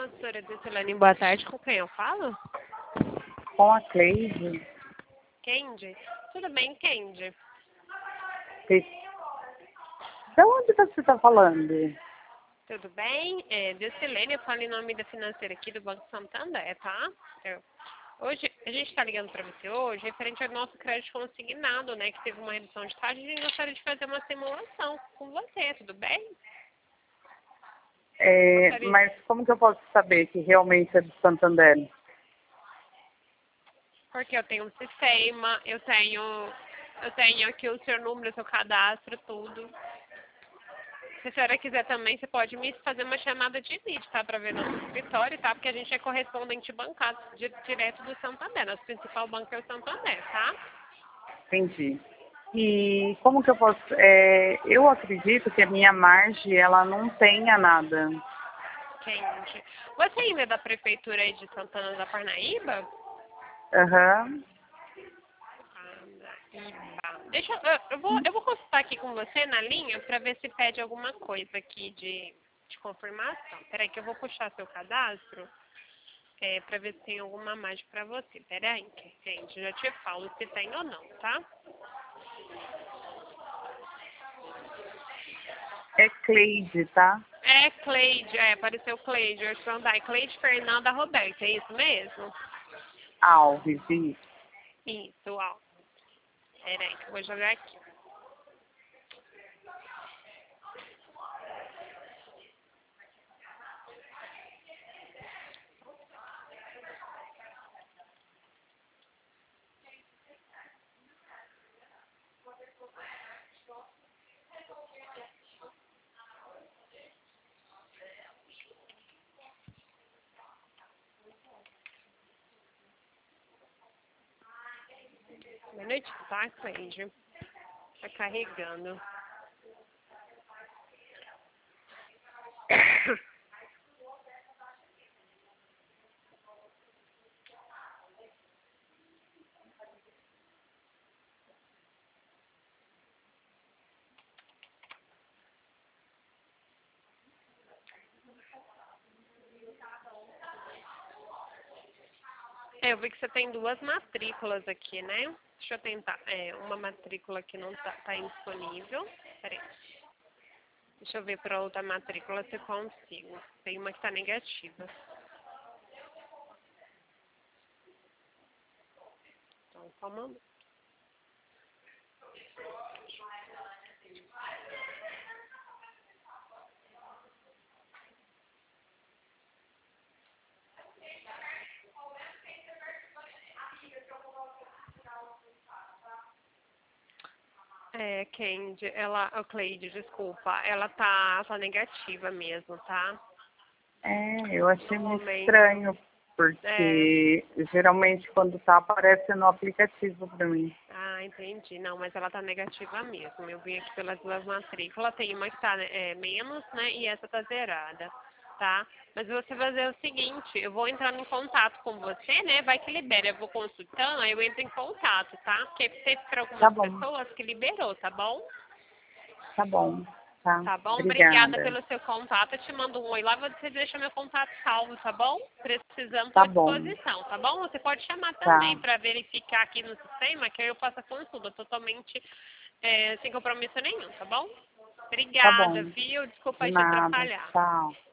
consultora de Celane, boa tarde. Com quem eu falo? Com a Cleide. Kendi? Tudo bem, Kendi? De onde você está falando? Tudo bem? De Celane, eu falo em nome da financeira aqui do Banco Santander, tá? Hoje, a gente está ligando para você hoje referente ao nosso crédito consignado, né? Que teve uma redução de taxa e a gente gostaria de fazer uma simulação com você, tudo bem? Mas como que eu posso saber que realmente é do Santander? Porque eu tenho um sistema, eu tenho aqui o seu número, o seu cadastro, tudo. Se a senhora quiser também, você pode me fazer uma chamada de vídeo, tá? Para ver nosso escritório, tá? Porque a gente é correspondente bancário direto do Santander. Nosso principal banco é o Santander, tá? Entendi. E como que eu posso... eu acredito que a minha margem, ela não tenha nada. Entendi. Você ainda é da prefeitura aí de Santana da Parnaíba? Aham. Eu vou consultar aqui com você na linha para ver se pede alguma coisa aqui de confirmação. Peraí que eu vou puxar seu cadastro para ver se tem alguma margem para você. Peraí, gente, já te falo se tem ou não, tá? É Cleide, tá? É Cleide, apareceu Cleide, eu estou Cleide Fernanda Roberta, é isso mesmo? Alves, isso. Isso, ó. Peraí que eu vou jogar aqui. Boa noite, tá, Cleide? Tá carregando. Eu vi que você tem duas matrículas aqui, né? Deixa eu tentar. Uma matrícula que não tá indisponível. Peraí. Deixa eu ver para outra matrícula se eu consigo. Tem uma que tá negativa. Então, só uma... Kendi, Cleide, desculpa. Ela tá negativa mesmo, tá? Eu achei muito estranho, porque geralmente quando tá, aparece no aplicativo para mim. Ah, entendi. Não, mas ela tá negativa mesmo. Eu vi aqui pelas duas matrículas, tem uma que tá menos, né? E essa tá zerada, tá? Mas você vai fazer o seguinte, eu vou entrar em contato com você, né? Vai que libera. Eu vou consultando, aí eu entro em contato, tá? Porque teve para algumas pessoas que liberou, tá bom? Tá bom. Tá bom? Obrigada. Obrigada pelo seu contato. Eu te mando um oi lá, você deixa meu contato salvo, tá bom? Precisando, estou Tá à bom. disposição, tá bom? Você pode chamar Tá. também para verificar aqui no sistema que aí eu faço a consulta totalmente sem compromisso nenhum, tá bom? Tá Obrigada, bom. viu? Desculpa De aí te nada. atrapalhar. Tchau.